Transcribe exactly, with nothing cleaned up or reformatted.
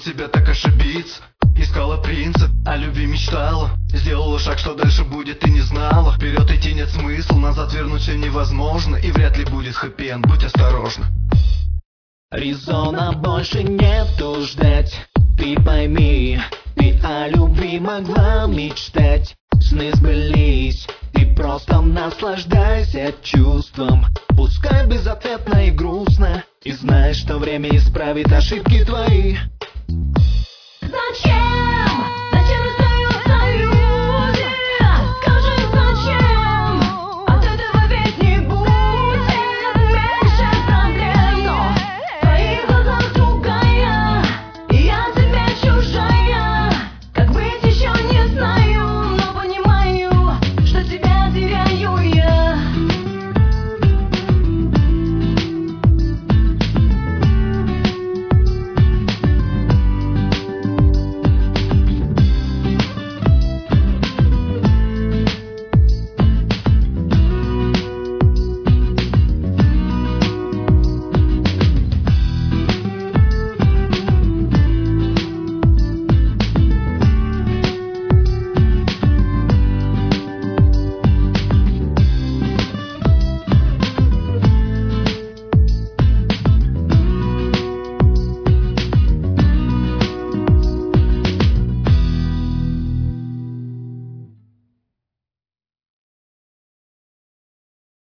себя так ошибиться. Искала принца, о любви мечтала. Сделала шаг, что дальше будет, и не знала. Вперед идти нет смысла, назад вернуть все невозможно. И вряд ли будет хэппи-энд, будь осторожна. Резона больше нету ждать. Ты пойми, ты о любви могла мечтать. Сны сбылись, ты просто наслаждайся чувством. Пускай безответно и грустно, и знай, что время исправит ошибки твои. Зачем